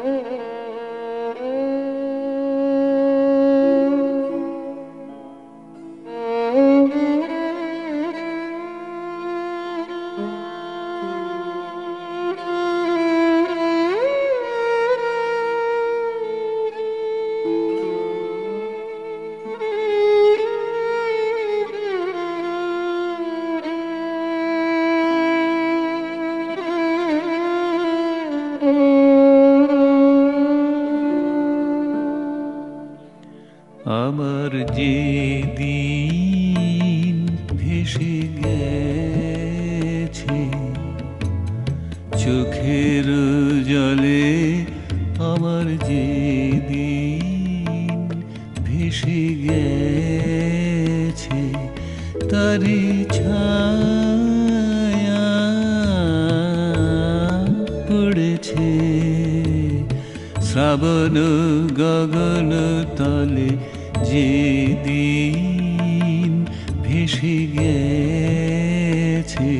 আমার যে দিন ভেসে গেছে চোখের জলে, আমার যে দিন ভেসে গেছে তারি ছায়া পড়েছে শ্রাবণ গগন তলে, যে দিন ভেসে গেছে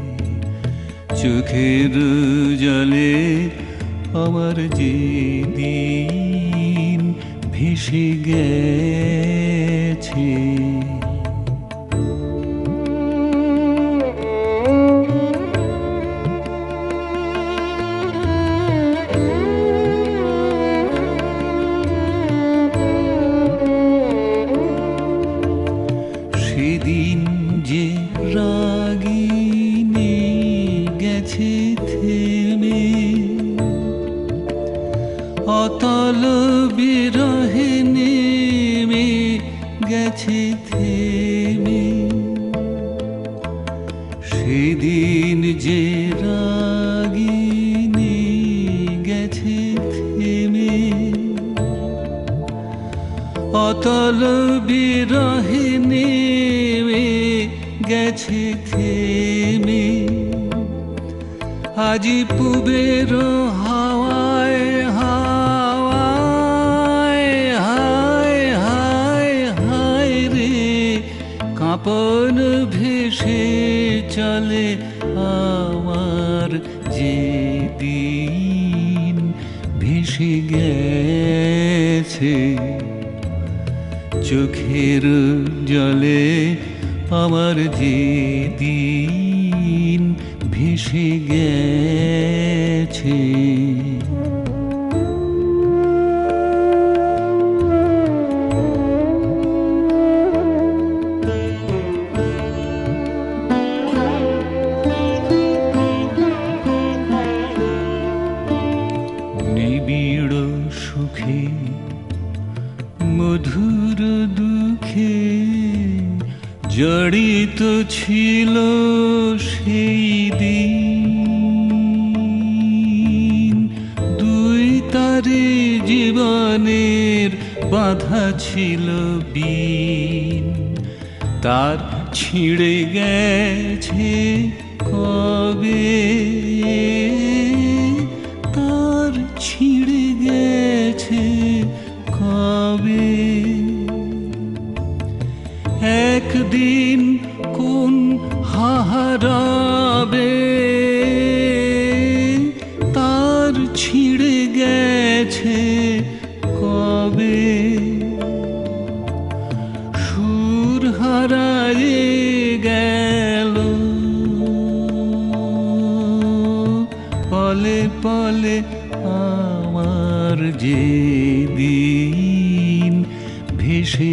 চোখের জলে, আমার যে দিন ভেসে গেছে। সেদিন যে রাগিনী গেছে থেমে, অতল বিরহে নেমে গেছে থেমে, সেদিন যে রাগিনী গেছে থেমে, অতল বিরহে নেমে গেছে থেমে, আজি পুবের হাওয়ায় হাওয়ায় হায় হায় হায় রে, কাঁপন ভেসে চলে আমার যে দিন ভেসে গেছে চোখের জলে, আমার যে দিন ভেসে গেছে। নিবিড় সুখে মধুর দুঃখে জড়িত ছিল সেই দিন, দুই তারে জীবনের বাঁধা ছিল বিন, তার ছিঁড়ে গেছে কবে, তার ছিঁড়ে গেছে কবে, একদিন কোন হাহারাবে তার ছিঁড়ে গেছে কবে, সুর হারায়ে গেল পলে পলে, আমার যে দিন ভেসে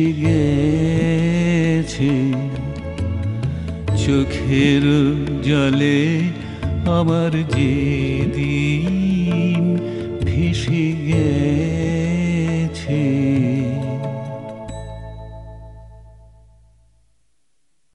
গেছে চোখের জলে, আমার যে দিন ভেসে গেছে।